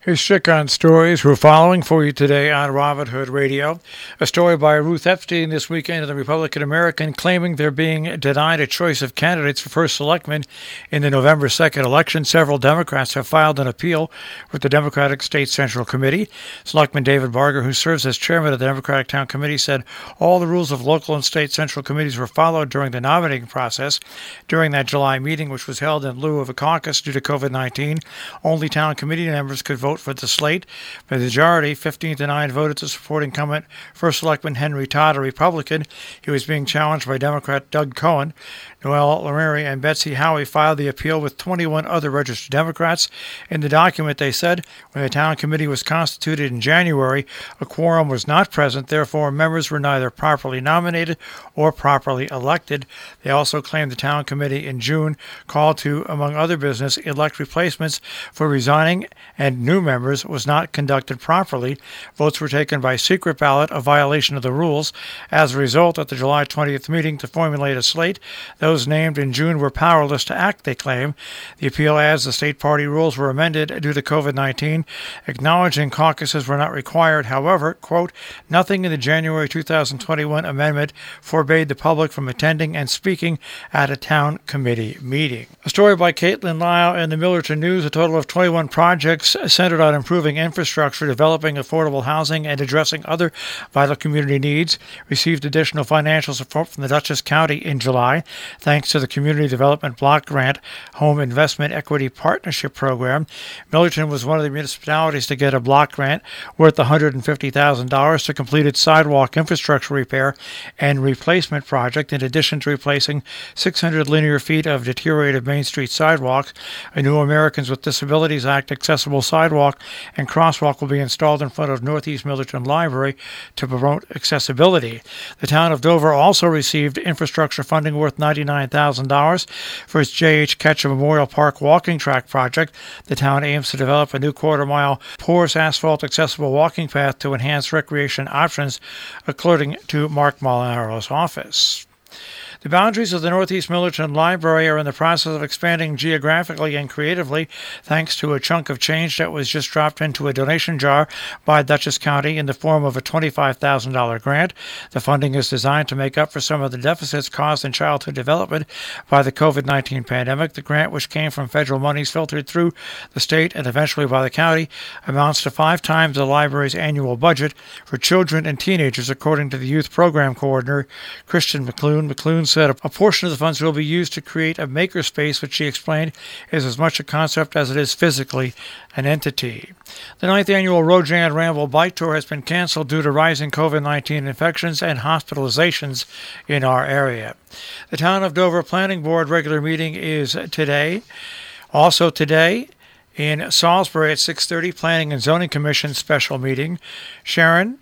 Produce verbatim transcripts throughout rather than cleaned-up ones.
Here's Chick-On Stories we're following for you today on Robin Hood Radio. A story by Ruth Epstein this weekend in the Republican American claiming they're being denied a choice of candidates for first selectman in the November second election. Several Democrats have filed an appeal with the Democratic State Central Committee. Selectman David Barger, who serves as chairman of the Democratic Town Committee, said all the rules of local and state central committees were followed during the nominating process. During that July meeting, which was held in lieu of a caucus due to covid nineteen, only town committee members could vote for the slate. The majority, fifteen to nine, voted to support incumbent First Selectman Henry Todd, a Republican. He was being challenged by Democrat Doug Cohen. Noel Lamary and Betsy Howie filed the appeal with twenty-one other registered Democrats. In the document, they said, when the town committee was constituted in January, a quorum was not present. Therefore, members were neither properly nominated or properly elected. They also claimed the town committee in June called to, among other business, elect replacements for resigning and new members was not conducted properly. Votes were taken by secret ballot, a violation of the rules. As a result, at the July twentieth meeting to formulate a slate, those named in June were powerless to act, they claim. The appeal adds the state party rules were amended due to covid nineteen, acknowledging caucuses were not required. However, quote, nothing in the January two thousand twenty-one amendment forbade the public from attending and speaking at a town committee meeting. A story by Caitlin Lyle in the Millerton News. A total of twenty-one projects centered on improving infrastructure, developing affordable housing, and addressing other vital community needs received additional financial support from the Dutchess County in July, thanks to the Community Development Block Grant Home Investment Equity Partnership Program. Millerton was one of the municipalities to get a block grant worth one hundred fifty thousand dollars to complete its sidewalk infrastructure repair and replacement project, in addition to replacing six hundred linear feet of deteriorated Main Street sidewalks. A new Americans with Disabilities Act accessible sidewalk and crosswalk will be installed in front of Northeast Millerton Library to promote accessibility. The town of Dover also received infrastructure funding worth ninety-nine thousand dollars for its J H Ketchum Memorial Park walking track project. The town aims to develop a new quarter-mile porous asphalt accessible walking path to enhance recreation options, according to Mark Molinaro's office. The boundaries of the Northeast Millerton Library are in the process of expanding geographically and creatively, thanks to a chunk of change that was just dropped into a donation jar by Dutchess County in the form of a twenty-five thousand dollars grant. The funding is designed to make up for some of the deficits caused in childhood development by the covid nineteen pandemic. The grant, which came from federal monies filtered through the state and eventually by the county, amounts to five times the library's annual budget for children and teenagers, according to the youth program coordinator, Christian McClune. McClune said a portion of the funds will be used to create a makerspace, which she explained is as much a concept as it is physically an entity. The ninth annual Rojan Ramble Bike Tour has been canceled due to rising covid nineteen infections and hospitalizations in our area. The Town of Dover Planning Board regular meeting is today. Also today, in Salisbury at six thirty, Planning and Zoning Commission special meeting. Sharon,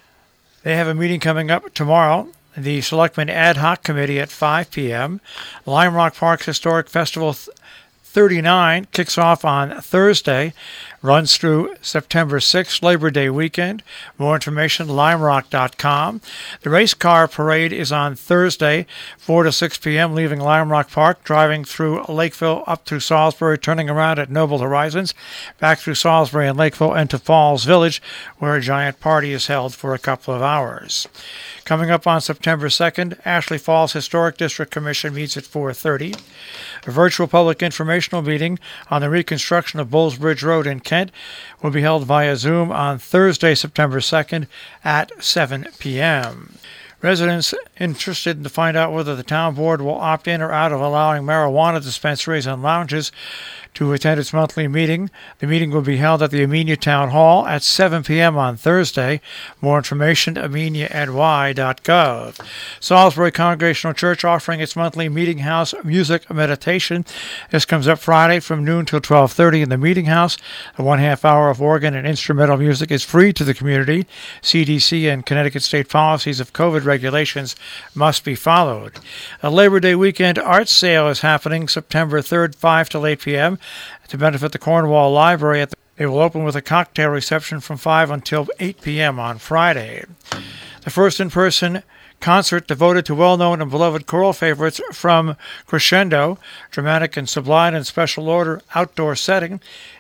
they have a meeting coming up tomorrow. The Selectmen Ad Hoc Committee at five p.m. Lime Rock Park's Historic Festival thirty-nine kicks off on Thursday, runs through September sixth, Labor Day weekend. More information, lime rock dot com. The race car parade is on Thursday, four to six p.m., leaving Lime Rock Park, driving through Lakeville up through Salisbury, turning around at Noble Horizons, back through Salisbury and Lakeville, and to Falls Village, where a giant party is held for a couple of hours. Coming up on September second, Ashley Falls Historic District Commission meets at four thirty. A virtual public informational meeting on the reconstruction of Bulls Bridge Road in Kent will be held via Zoom on Thursday, September second at seven p.m. Residents interested to find out whether the town board will opt in or out of allowing marijuana dispensaries and lounges to attend its monthly meeting. The meeting will be held at the Amenia Town Hall at seven p.m. on Thursday. More information, amenia n y dot gov. Salisbury Congregational Church offering its monthly Meeting House Music Meditation. This comes up Friday from noon till twelve thirty in the Meeting House. The one half hour of organ and instrumental music is free to the community. C D C and Connecticut state policies of COVID regulations must be followed. A Labor Day weekend art sale is happening September third, five till eight p.m. to benefit the Cornwall Library. At the, it will open with a cocktail reception from five until eight p.m. on Friday. The first in-person concert devoted to well-known and beloved choral favorites from Crescendo, dramatic and sublime in special order outdoor setting,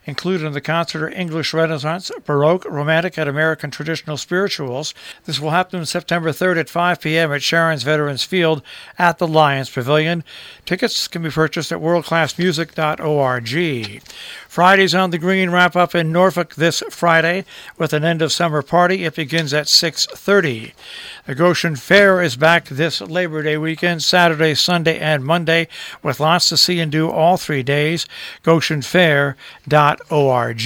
Included in the concert are English Renaissance, Baroque, Romantic, and American traditional spirituals. This will happen September third at five p.m. at Sharon's Veterans Field at the Lions Pavilion. Tickets can be purchased at world class music dot org. Fridays on the Green wrap up in Norfolk this Friday with an end-of-summer party. It begins at six thirty. The Goshen Fair is back this Labor Day weekend, Saturday, Sunday, and Monday, with lots to see and do all three days. goshen fair dot org.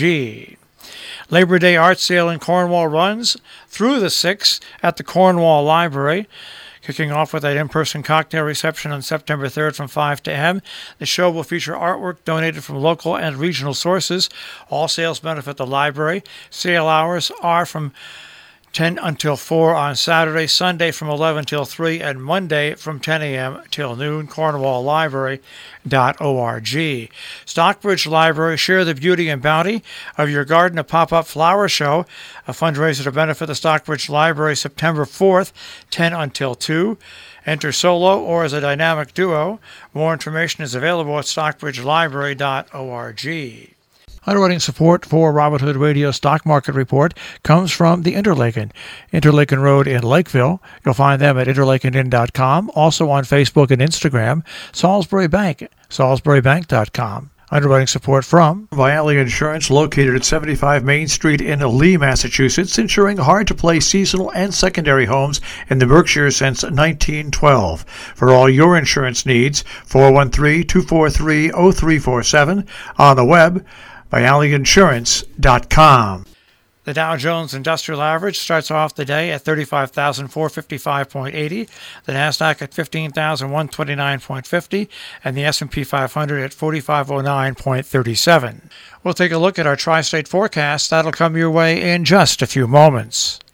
Labor Day art sale in Cornwall runs through the sixth at the Cornwall Library. Kicking off with an in-person cocktail reception on September third from five to m. The show will feature artwork donated from local and regional sources. All sales benefit the library. Sale hours are from ten until four on Saturday, Sunday from eleven till three, and Monday from ten a.m. till noon. cornwall library dot org. Stockbridge Library, share the beauty and bounty of your garden, a pop-up flower show, a fundraiser to benefit the Stockbridge Library, September fourth, ten until two. Enter solo or as a dynamic duo. More information is available at stockbridge library dot org. Underwriting support for Robert Hood Radio Stock Market Report comes from the Interlaken, Interlaken Road in Lakeville. You'll find them at interlaken inn dot com, also on Facebook and Instagram. Salisbury Bank, salisbury bank dot com. Underwriting support from Viali Insurance, located at seventy-five Main Street in Lee, Massachusetts, insuring hard-to-place seasonal and secondary homes in the Berkshires since nineteen twelve. For all your insurance needs, four one three, two four three, zero three four seven. On the web, viali insurance dot com. The Dow Jones Industrial Average starts off the day at thirty-five thousand four hundred fifty-five point eight zero, the Nasdaq at fifteen thousand one hundred twenty-nine point five zero, and the S and P five hundred at forty-five oh nine point three seven. We'll take a look at our tri-state forecast. That'll come your way in just a few moments.